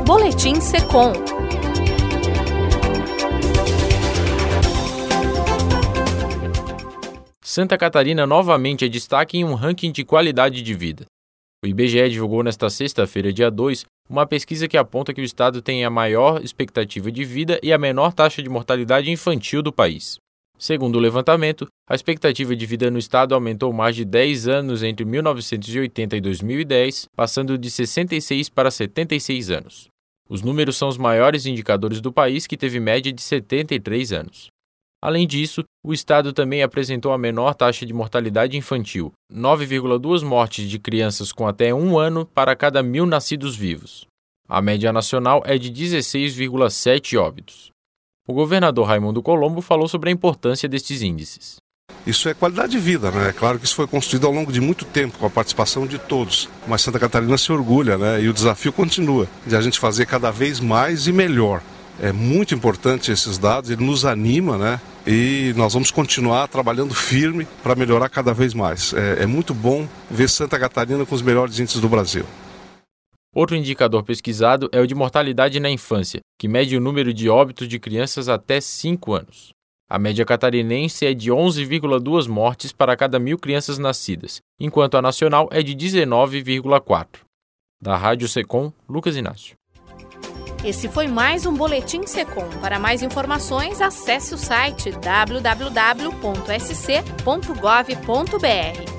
Boletim Secom. Santa Catarina novamente é destaque em um ranking de qualidade de vida. O IBGE divulgou nesta sexta-feira, dia 2, uma pesquisa que aponta que o estado tem a maior expectativa de vida e a menor taxa de mortalidade infantil do país. Segundo o levantamento, a expectativa de vida no estado aumentou mais de 10 anos entre 1980 e 2010, passando de 66 para 76 anos. Os números são os maiores indicadores do país, que teve média de 73 anos. Além disso, o estado também apresentou a menor taxa de mortalidade infantil, 9,2 mortes de crianças com até 1 ano para cada 1.000 nascidos vivos. A média nacional é de 16,7 óbitos. O governador Raimundo Colombo falou sobre a importância destes índices. Isso é qualidade de vida, né? É claro que isso foi construído ao longo de muito tempo, com a participação de todos. Mas Santa Catarina se orgulha, né? E o desafio continua, de a gente fazer cada vez mais e melhor. É muito importante esses dados, ele nos anima, né? E nós vamos continuar trabalhando firme para melhorar cada vez mais. É muito bom ver Santa Catarina com os melhores índices do Brasil. Outro indicador pesquisado é o de mortalidade na infância, que mede o número de óbitos de crianças até 5 anos. A média catarinense é de 11,2 mortes para cada 1.000 crianças nascidas, enquanto a nacional é de 19,4. Da Rádio Secom, Lucas Inácio. Esse foi mais um Boletim Secom. Para mais informações, acesse o site www.sc.gov.br.